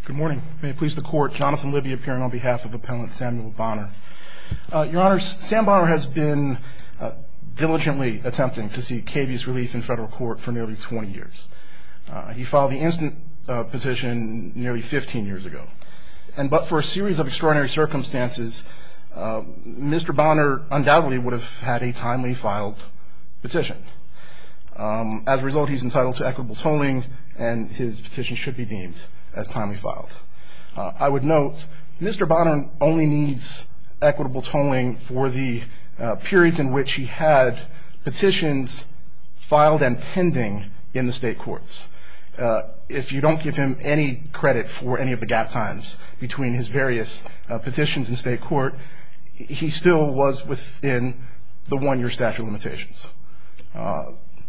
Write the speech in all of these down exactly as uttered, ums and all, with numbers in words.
Good morning. May it please the Court, Jonathan Libby appearing on behalf of Appellant Samuel Bonner. Uh, Your Honors, Sam Bonner has been uh, diligently attempting to seek habeas relief in federal court for nearly twenty years. Uh, he filed the instant uh, petition nearly fifteen years ago. And but for a series of extraordinary circumstances, uh, Mister Bonner undoubtedly would have had a timely filed petition. Um, as a result, he's entitled to equitable tolling, and his petition should be deemed as timely filed. Uh, I would note, Mister Bonner only needs equitable tolling for the uh, periods in which he had petitions filed and pending in the state courts. Uh, if you don't give him any credit for any of the gap times between his various uh, petitions in state court, he still was within the one-year statute of limitations. Uh,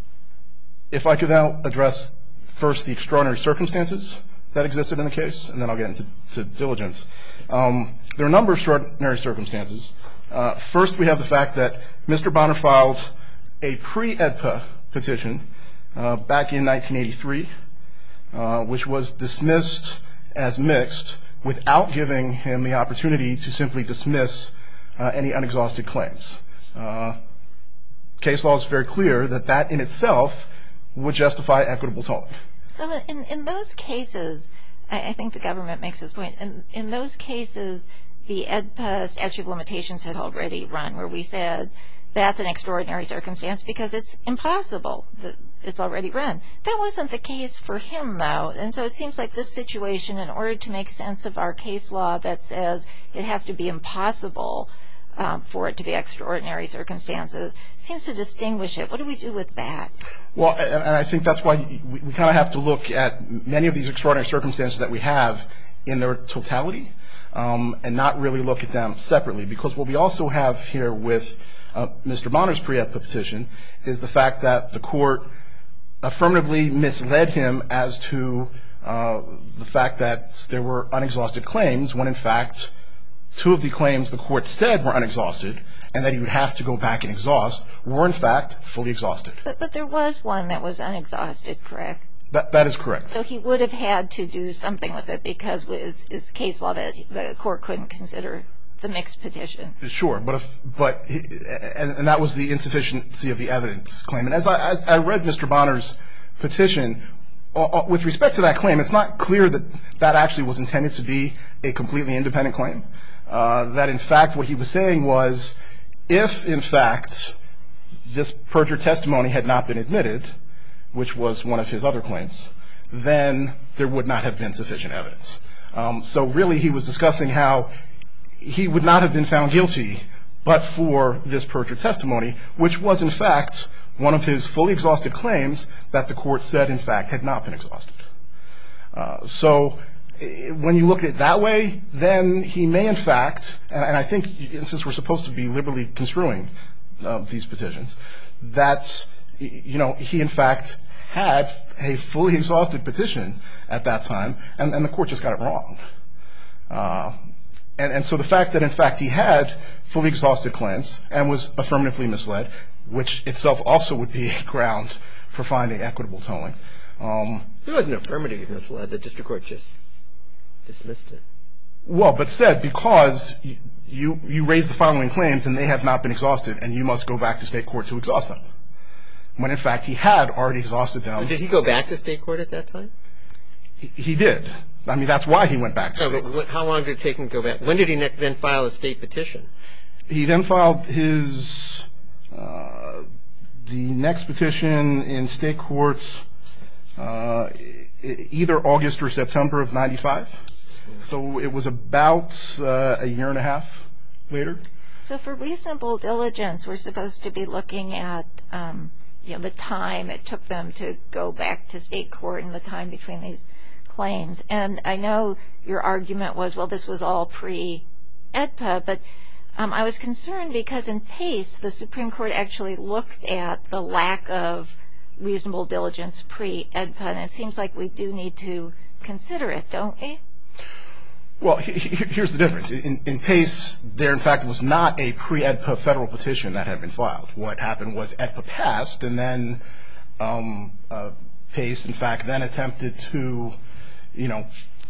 if I could now address first the extraordinary circumstances that existed in the case, and then I'll get into to diligence. Um, there are a number of extraordinary circumstances. Uh, first, we have the fact that Mister Bonner filed a pre-E D P A petition uh, back in nineteen eighty-three, uh, which was dismissed as mixed without giving him the opportunity to simply dismiss uh, any unexhausted claims. Uh, case law is very clear that that in itself would justify equitable tolling. So in, in those cases, I, I think the government makes this point, in, in those cases, the E D P A statute of limitations had already run, where we said that's an extraordinary circumstance because it's impossible that it's already run. That wasn't the case for him, though, and so it seems like this situation, in order to make sense of our case law that says it has to be impossible Um, for it to be extraordinary circumstances, seems to distinguish it. What do we do with that? Well, and, and I think that's why we, we kind of have to look at many of these extraordinary circumstances that we have in their totality um, and not really look at them separately. Because what we also have here with uh, Mister Bonner's pre-E D P A petition is the fact that the court affirmatively misled him as to uh, the fact that there were unexhausted claims when, in fact, two of the claims the court said were unexhausted and that he would have to go back and exhaust were, in fact, fully exhausted. But, but there was one that was unexhausted, correct? That, that is correct. So he would have had to do something with it because it's, it's case law that the court couldn't consider the mixed petition. Sure, but if, but and, and that was the insufficiency of the evidence claim. And as I, as I read Mister Bonner's petition, uh, with respect to that claim, it's not clear that that actually was intended to be a completely independent claim. Uh, that, in fact, what he was saying was if, in fact, this perjured testimony had not been admitted, which was one of his other claims, then there would not have been sufficient evidence. Um, so really he was discussing how he would not have been found guilty but for this perjured testimony, which was, in fact, one of his fully exhausted claims that the court said, in fact, had not been exhausted. Uh, so when you look at it that way, then he may, in fact, and, and I think since we're supposed to be liberally construing uh, these petitions, that, you know, he, in fact, had a fully exhausted petition at that time, and, and the court just got it wrong. Uh, and, and so the fact that, in fact, he had fully exhausted claims and was affirmatively misled, which itself also would be a ground for finding equitable tolling. Um, he wasn't affirmatively misled. The district court just dismissed it. Well, but said because you, you you raised the following claims and they have not been exhausted and you must go back to state court to exhaust them. When, in fact, he had already exhausted them. And did he go back to state court at that time? He, he did. I mean, that's why he went back to no, state but court. How long did it take him to go back? When did he ne- then file a state petition? He then filed his, uh, the next petition in state courts uh, either August or September of ninety-five. So it was about uh, a year and a half later. So for reasonable diligence, we're supposed to be looking at, um, you know, the time it took them to go back to state court and the time between these claims. And I know your argument was, well, this was all pre-E D P A, but um, I was concerned because in Pace, the Supreme Court actually looked at the lack of reasonable diligence pre-E D P A, and it seems like we do need to consider it, don't we? Well, here's the difference. In, in Pace, there, in fact, was not a pre-E D P A federal petition that had been filed. What happened was E D P A passed, and then um, uh, Pace, in fact, then attempted to, you know,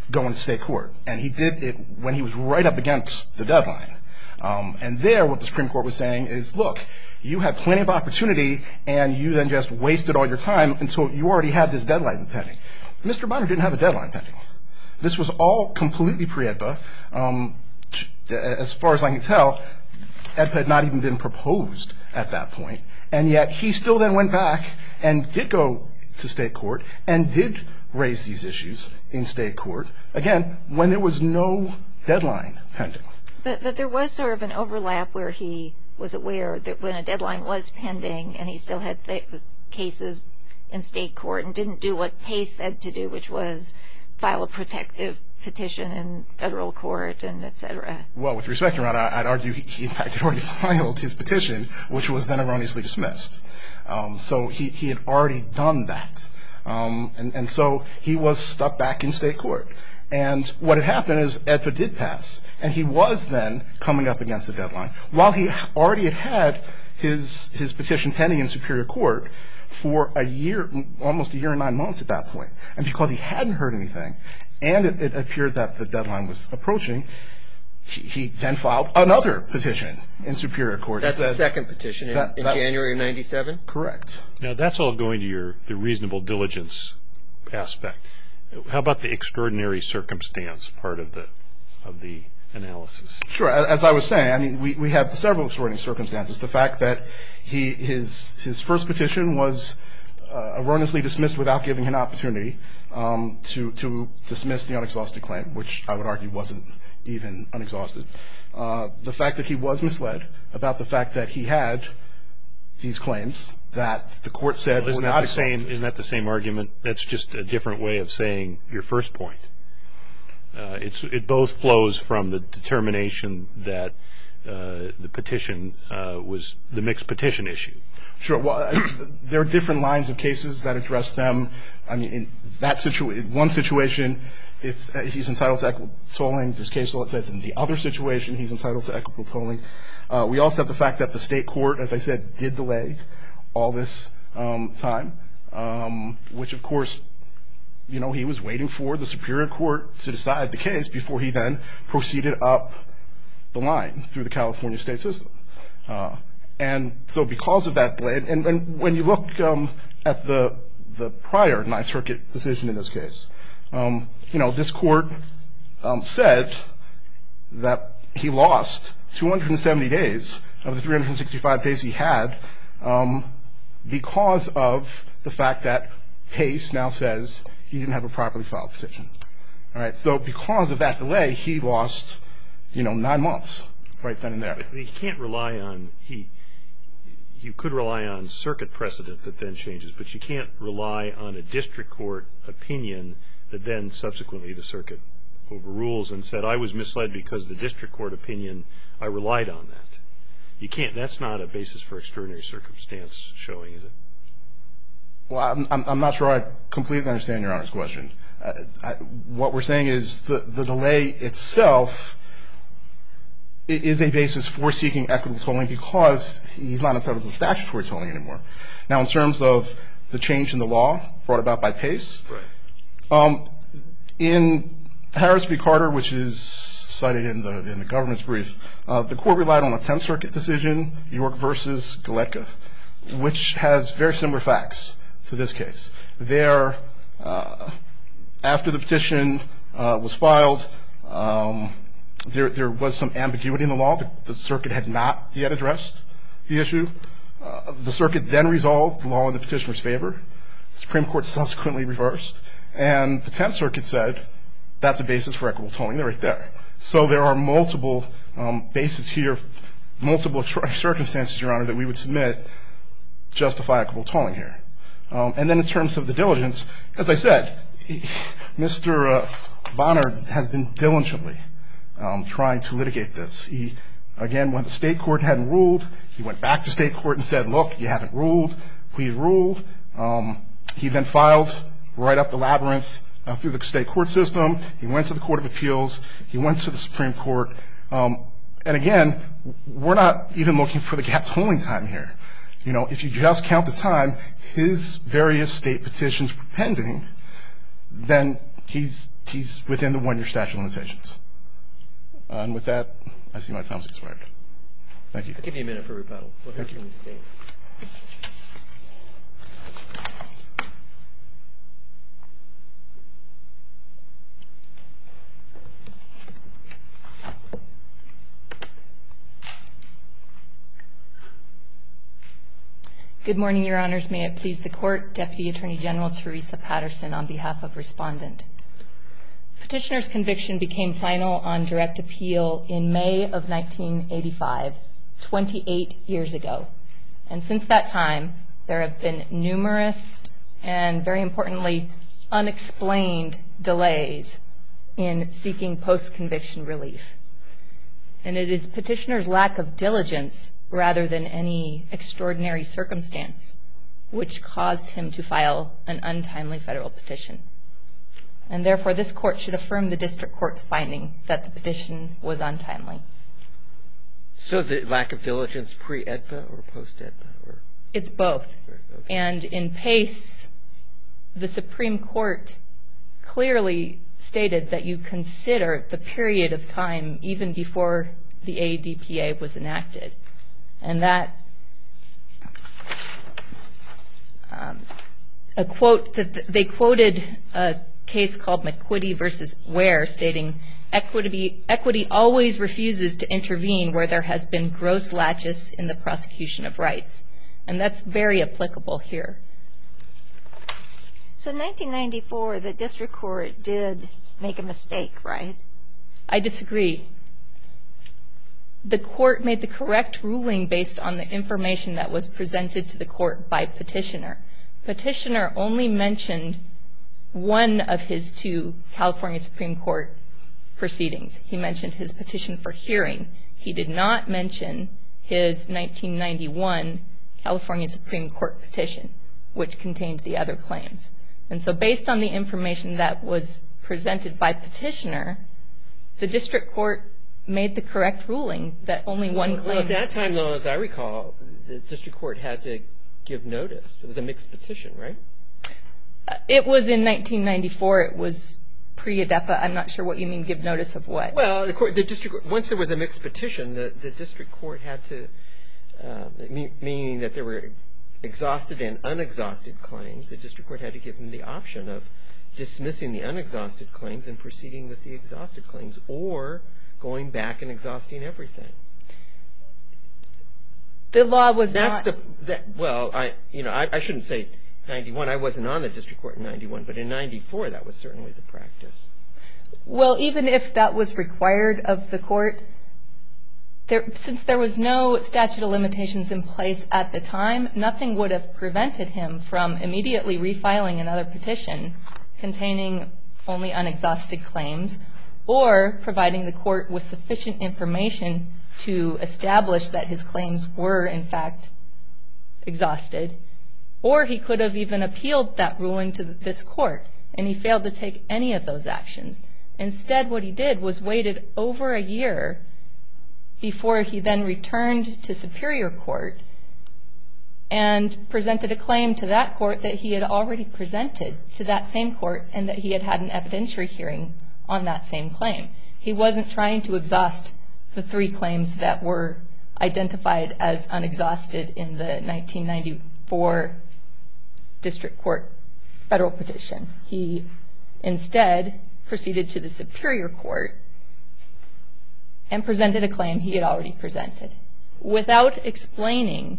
going to state court. And he did it when he was right up against the deadline. Um, and there, what the Supreme Court was saying is, look, you had plenty of opportunity, and you then just wasted all your time until you already had this deadline pending. Mister Bonner didn't have a deadline pending. This was all completely pre-E D P A. Um, as far as I can tell, E D P A had not even been proposed at that point. And yet he still then went back and did go to state court and did raise these issues in state court, again, when there was no deadline pending. But, but there was sort of an overlap where he was aware that when a deadline was pending and he still had th- cases in state court and didn't do what Pace said to do, which was file a protective petition in federal court and et cetera. Well, with respect, Your Honor, I'd argue he, he in fact had already filed his petition, which was then erroneously dismissed. Um, so he, he had already done that. Um, and, and so he was stuck back in state court. And what had happened is E D P A did pass, and he was then coming up against the deadline. While he already had had his, his petition pending in Superior Court for a year, almost a year and nine months at that point, and because he hadn't heard anything, and it, it appeared that the deadline was approaching, he, he then filed another petition in Superior Court. That's the second petition in, that, in that, January of ninety-seven? Correct. Now, that's all going to your the reasonable diligence aspect. How about the extraordinary circumstance part of the of the analysis? Sure. As I was saying, I mean, we, we have several extraordinary circumstances. The fact that he his his first petition was uh, erroneously dismissed without giving him an opportunity um, to to dismiss the unexhausted claim, which I would argue wasn't even unexhausted. Uh, the fact that he was misled about the fact that he had these claims that the court said well, isn't were that not the same? Isn't that the same argument? That's just a different way of saying your first point. Uh, it's it both flows from the determination that uh, the petition uh, was the mixed petition issue. Sure. Well, there are different lines of cases that address them. I mean, in that situa- one situation, it's uh, he's entitled to equitable tolling. There's case law that says in the other situation he's entitled to equitable tolling. Uh, we also have the fact that the state court, as I said, did delay all this um, time, um, which of course, you know, he was waiting for the Superior Court to decide the case before he then proceeded up the line through the California state system. Uh, and so because of that delay, and, and when you look um, at the the prior Ninth Circuit decision in this case, um, you know, this court um, said that he lost two hundred seventy days of the three hundred sixty-five days he had um, because of the fact that Pace now says he didn't have a properly filed petition. All right. So because of that delay, he lost, you know, nine months right then and there. But he can't rely on he. You could rely on circuit precedent that then changes, but you can't rely on a district court opinion that then subsequently the circuit overrules and said, I was misled because the district court opinion, I relied on that. You can't. That's not a basis for extraordinary circumstance showing, is it? Well, I'm, I'm, I'm not sure I completely understand Your Honor's question. Uh, I, what we're saying is the, the delay itself is a basis for seeking equitable tolling because he's not entitled to statutory tolling anymore. Now, in terms of the change in the law brought about by Pace, right. um, in Harris v. Carter, which is cited in the in the government's brief, uh, the court relied on a Tenth Circuit decision, York versus Galetka, which has very similar facts to this case. There, uh, after the petition uh, was filed, um, there there was some ambiguity in the law. The, the circuit had not yet addressed the issue. Uh, the circuit then resolved the law in the petitioner's favor. The Supreme Court subsequently reversed, and the Tenth Circuit said that's a basis for equitable tolling. They're right there. So there are multiple um, bases here, multiple circumstances, Your Honor, that we would submit justify equitable tolling here. Um, and then in terms of the diligence, as I said, he, Mister Uh, Bonner has been diligently um, trying to litigate this. He, again, when the state court hadn't ruled, he went back to state court and said, look, you haven't ruled, please rule. Um, he then filed right up the labyrinth uh, through the state court system. He went to the Court of Appeals. He went to the Supreme Court. Um, and again, we're not even looking for the gap tolling time here. You know, if you just count the time his various state petitions were pending, then he's he's within the one-year statute of limitations. Uh, and with that, I see my time's expired. Thank you. I'll give you a minute for rebuttal. We'll hear from the State. Good morning, Your Honors. May it please the Court, Deputy Attorney General Teresa Patterson on behalf of Respondent. Petitioner's conviction became final on direct appeal in May of nineteen eighty-five, twenty-eight years ago. And since that time, there have been numerous and, very importantly, unexplained delays in seeking post-conviction relief. And it is petitioner's lack of diligence rather than any extraordinary circumstance which caused him to file an untimely federal petition. And therefore, this Court should affirm the District Court's finding that the petition was untimely. So the lack of diligence pre-E D P A or post-E D P A? Or? It's both. Okay. And in Pace, the Supreme Court clearly stated that you consider the period of time even before the A D P A was enacted. And that, um, a quote that they quoted a case called McQuitty versus Ware stating, equity, equity always refuses to intervene where there has been gross laches in the prosecution of rights. And that's very applicable here. So in nineteen ninety-four, the District Court did make a mistake, right? I disagree. The Court made the correct ruling based on the information that was presented to the Court by petitioner. Petitioner only mentioned one of his two California Supreme Court proceedings. He mentioned his petition for hearing. He did not mention his nineteen ninety-one California Supreme Court petition, which contained the other claims. And so based on the information that was presented by petitioner, the District Court made the correct ruling that only one claim. Well, at that time, though, as I recall, the District Court had to give notice. It was a mixed petition, right? It was in nineteen ninety-four. It was pre-E D P A. I'm not sure what you mean, give notice of what. Well, the, court, the district once there was a mixed petition, the, the District Court had to, uh, meaning that there were exhausted and unexhausted claims, the District Court had to give them the option of dismissing the unexhausted claims and proceeding with the exhausted claims, or going back and exhausting everything. The law was That's not. The, that, well, I, you know, I, I shouldn't say ninety-one. I wasn't on the District Court in ninety-one, but in ninety-four, that was certainly the practice. Well, even if that was required of the Court, there, since there was no statute of limitations in place at the time, nothing would have prevented him from immediately refiling another petition containing only unexhausted claims, or providing the Court with sufficient information to establish that his claims were, in fact, exhausted. Or he could have even appealed that ruling to this Court, and he failed to take any of those actions. Instead, what he did was waited over a year before he then returned to Superior Court and presented a claim to that court that he had already presented to that same court, and that he had had an evidentiary hearing on that same claim. He wasn't trying to exhaust the three claims that were identified as unexhausted in the nineteen ninety-four District Court federal petition. He instead proceeded to the Superior Court and presented a claim he had already presented, without explaining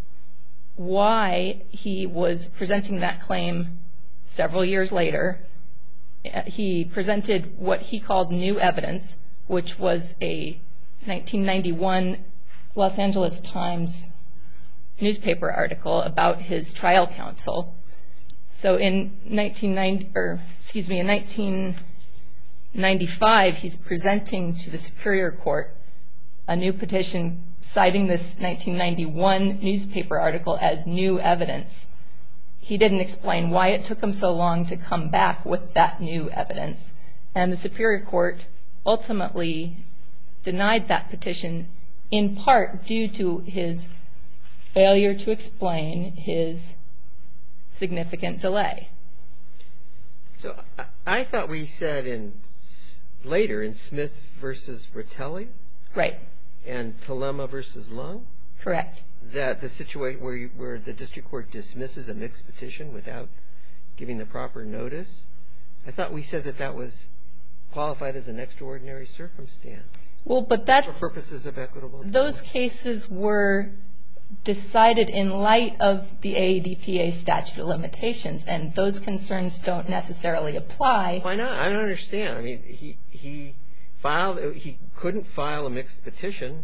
why he was presenting that claim several years later. He presented what he called new evidence, which was a nineteen ninety-one Los Angeles Times newspaper article about his trial counsel. So in nineteen ninety, or excuse me, in nineteen ninety-five, he's presenting to the Superior Court a new petition citing this nineteen ninety-one newspaper article as new evidence. He didn't explain why it took him so long to come back with that new evidence. And the Superior Court ultimately denied that petition, in part due to his failure to explain his significant delay. So I thought we said in later in Smith versus Ratelli. Right. And Telema versus Lung. Correct. That the situation where you, where the district court dismisses a mixed petition without giving the proper notice. I thought we said that that was qualified as an extraordinary circumstance. Well, but that's for purposes of equitable. Those cases were decided in light of the A E D P A statute of limitations, and those concerns don't necessarily apply. Why not? I don't understand. I mean, he he filed. He couldn't file a mixed petition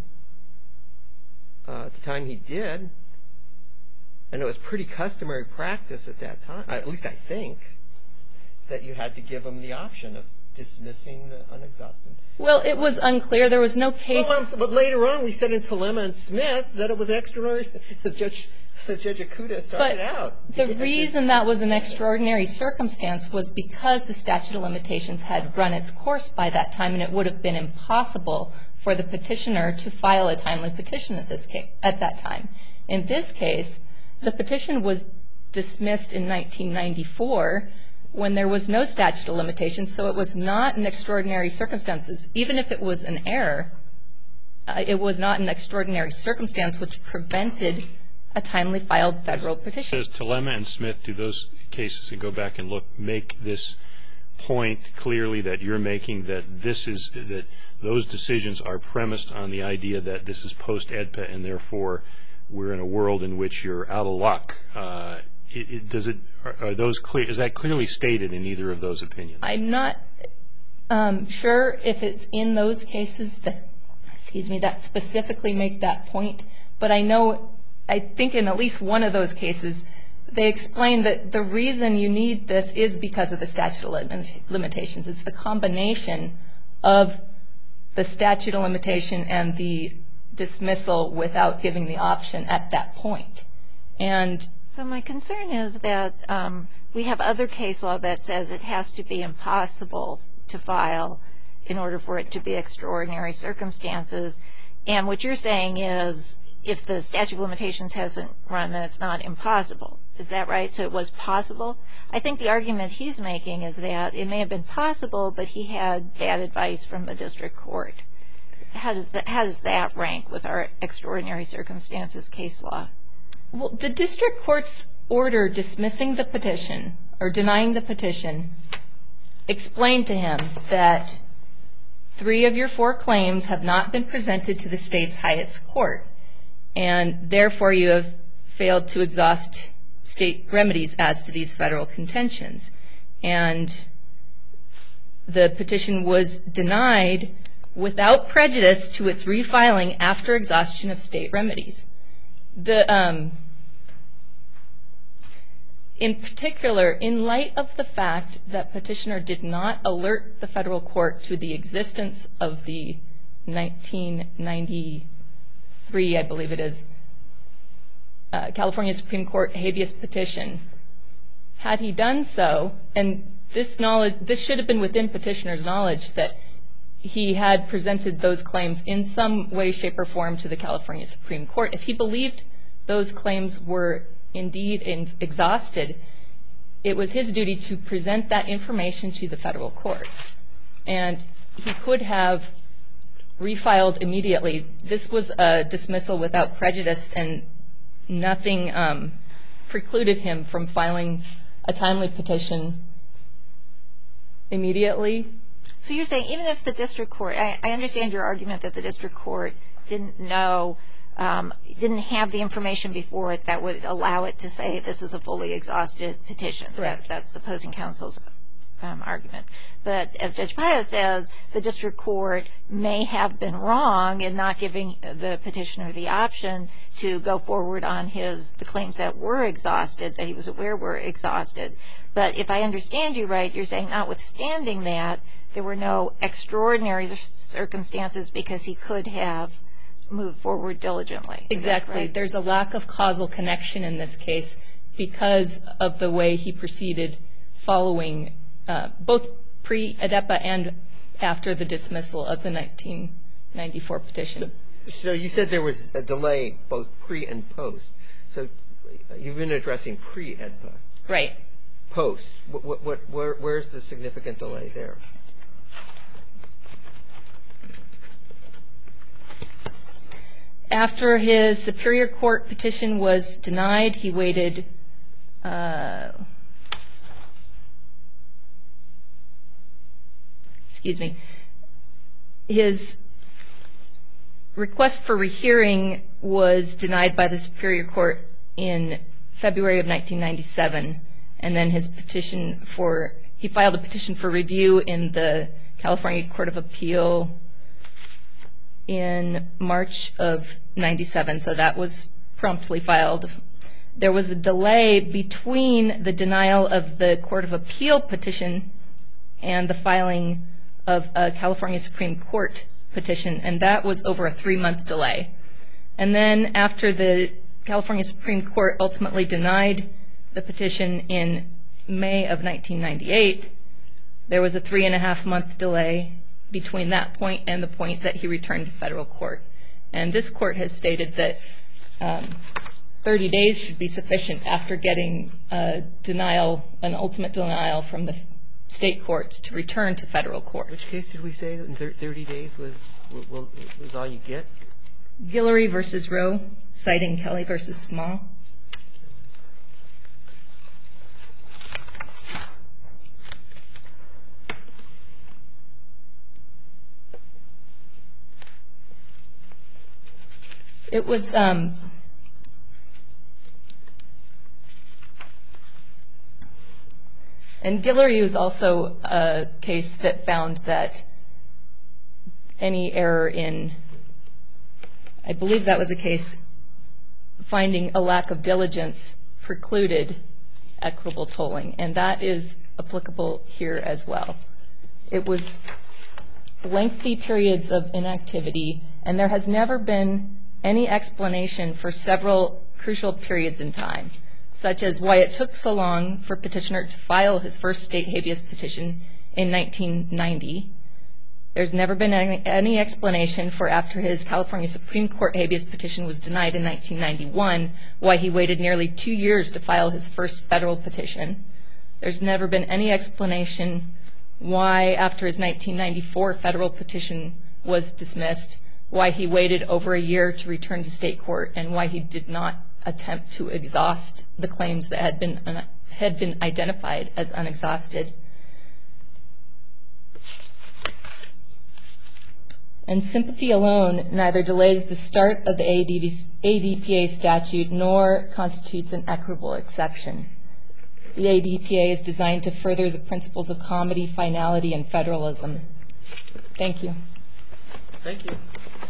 uh, at the time he did, and it was pretty customary practice at that time. At least I think that you had to give him the option of dismissing the unexhausted. Well, it was unclear. There was no case. Well, but later on, we said in Telema and Smith that it was extraordinary, as Judge, as Judge Ikuda started but out. The reason that was an extraordinary circumstance was because the statute of limitations had run its course by that time, and it would have been impossible for the petitioner to file a timely petition at this case, at that time. In this case, the petition was dismissed in nineteen ninety-four when there was no statute of limitations, so it was not an extraordinary circumstances. Even if it was an error, uh, it was not an extraordinary circumstance which prevented a timely filed federal petition. Does Telema and Smith, do those cases, and go back and look, make this point clearly that you're making, that this is, that those decisions are premised on the idea that this is post-E D P A and therefore we're in a world in which you're out of luck? Uh, It, it, does it, are, are those clear, is that clearly stated in either of those opinions? I'm not um, sure if it's in those cases that, excuse me, that specifically make that point, but I know, I think in at least one of those cases, they explain that the reason you need this is because of the statute of lim- limitations. It's the combination of the statute of limitation and the dismissal without giving the option at that point. And so my concern is that um, we have other case law that says it has to be impossible to file in order for it to be extraordinary circumstances. And what you're saying is if the statute of limitations hasn't run, then it's not impossible. Is that right? So it was possible? I think the argument he's making is that it may have been possible, but he had bad advice from the district court. How does that, how does that rank with our extraordinary circumstances case law? Well, the district court's order dismissing the petition or denying the petition explained to him that three of your four claims have not been presented to the state's highest court, and therefore you have failed to exhaust state remedies as to these federal contentions. And the petition was denied without prejudice to its refiling after exhaustion of state remedies. The, um, in particular, in light of the fact that petitioner did not alert the federal court to the existence of the nineteen ninety-three, I believe it is, uh, California Supreme Court habeas petition, had he done so, and this knowledge, this should have been within petitioner's knowledge that he had presented those claims in some way, shape, or form to the California Supreme Court. If he believed those claims were indeed exhausted, it was his duty to present that information to the federal court. And he could have refiled immediately. This was a dismissal without prejudice, and nothing um, precluded him from filing a timely petition immediately. So you're saying even if the district court, I, I understand your argument that the district court didn't know, um, didn't have the information before it that would allow it to say this is a fully exhausted petition. Correct. That, that's opposing counsel's um, argument. But as Judge Paya says, the district court may have been wrong in not giving the petitioner the option to go forward on his, the claims that were exhausted, that he was aware were exhausted. But if I understand you right, you're saying notwithstanding that, there were no extraordinary circumstances because he could have moved forward diligently. Exactly. There's a lack of causal connection in this case because of the way he proceeded following uh, both pre-E D P A and after the dismissal of the nineteen ninety-four petition. So, so you said there was a delay both pre and post. So you've been addressing pre-E D P A. Right. post? What, what, what, where, where's the significant delay there? After his Superior Court petition was denied, he waited uh, excuse me, his request for rehearing was denied by the Superior Court in February of nineteen ninety-seven, and then his petition for, he filed a petition for review in the California Court of Appeal in March of ninety-seven, so that was promptly filed. There was a delay between the denial of the Court of Appeal petition and the filing of a California Supreme Court petition, and that was over a three-month delay. And then after the California Supreme Court ultimately denied the petition in May of nineteen ninety-eight, there was a three-and-a-half-month delay between that point and the point that he returned to federal court. And this court has stated that um, thirty days should be sufficient after getting a denial, an ultimate denial from the state courts to return to federal court. Which case did we say that in thirty days was, was, was all you get? Guillory versus Roe, citing Kelly versus Small. It was um, and Guillory was also a case that found that any error in, I believe that was a case finding a lack of diligence precluded equitable tolling, and that is applicable here as well. It was lengthy periods of inactivity, and there has never been any explanation for several crucial periods in time, such as why it took so long for petitioner to file his first state habeas petition in nineteen ninety. There's never been any, any explanation for after his California Supreme Court habeas petition was denied in nineteen ninety-one, why he waited nearly two years to file his first federal petition. There's never been any explanation why after his nineteen ninety-four federal petition was dismissed, why he waited over a year to return to state court, and why he did not attempt to exhaust the claims that had been un- had been identified as unexhausted. And sympathy alone neither delays the start of the A D P A statute nor constitutes an equitable exception. The A D P A is designed to further the principles of comity, finality, and federalism. Thank you. Thank you.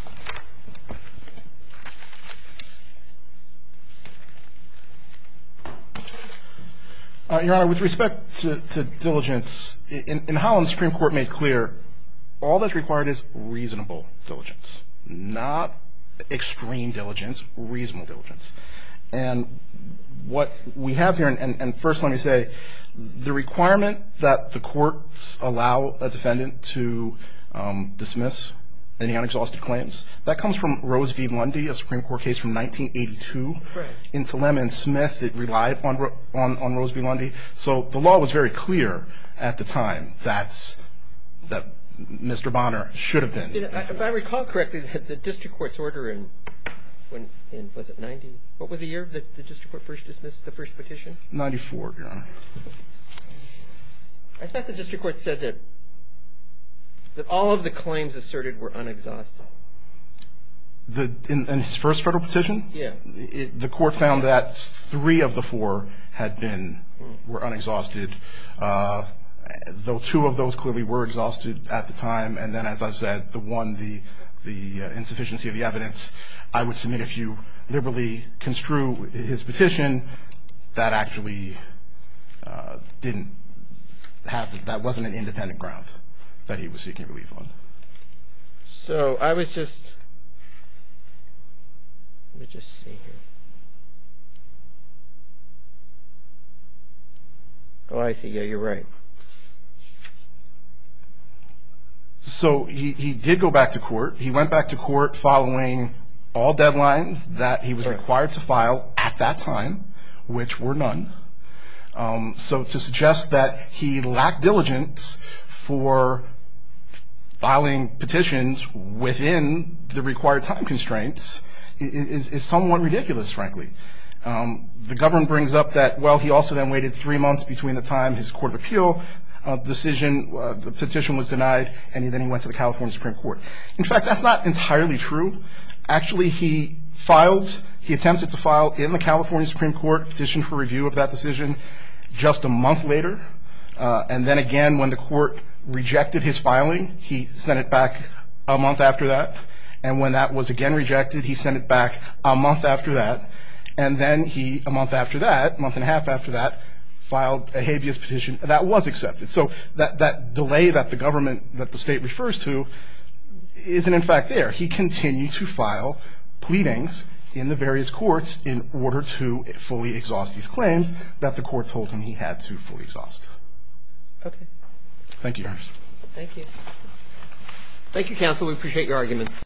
Uh, Your Honor, with respect to, to diligence, in, in Holland, the Supreme Court made clear all that's required is reasonable diligence, not extreme diligence, reasonable diligence. And what we have here, and, and first let me say, the requirement that the courts allow a defendant to um, dismiss any unexhausted claims, that comes from Rose v. Lundy, a Supreme Court case from nineteen eighty-two. Right. In Salem and Smith, it relied on, on, on Rose v. Lundy. So the law was very clear at the time that's, that Mister Bonner should have been. You know, if I recall correctly, the, the district court's order in, when, in, was it ninety? What was the year that the district court first dismissed the first petition? ninety-four, Your Honor. I thought the district court said that that all of the claims asserted were unexhausted. The, in, in his first federal petition? Yeah. It, the court found that three of the four had been, were unexhausted, uh, though two of those clearly were exhausted at the time. And then, as I said, the one, the, the uh, insufficiency of the evidence, I would submit if you liberally construe his petition, that actually uh, didn't have, that wasn't an independent ground that he was seeking relief on. So I was just, let me just see here. Oh, I see. Yeah, you're right. So he, he did go back to court. He went back to court following all deadlines that he was required to file at that time, which were none. Um, so to suggest that he lacked diligence for filing petitions within the required time constraints is, is somewhat ridiculous, frankly. Um, the government brings up that, well, he also then waited three months between the time his court of appeal uh, decision, uh, the petition was denied, and then he went to the California Supreme Court. In fact, that's not entirely true. Actually, he filed, he attempted to file in the California Supreme Court a petition for review of that decision just a month later. Uh, and then again, when the court rejected his filing, he sent it back a month after that. And when that was again rejected, he sent it back a month after that. And then he, a month after that, a month and a half after that, filed a habeas petition that was accepted. So that, that delay that the government, that the state refers to, isn't in fact there. He continued to file pleadings in the various courts in order to fully exhaust these claims that the court told him he had to fully exhaust. Okay. Thank you, Your Honor. Thank you. Thank you, counsel. We appreciate your arguments.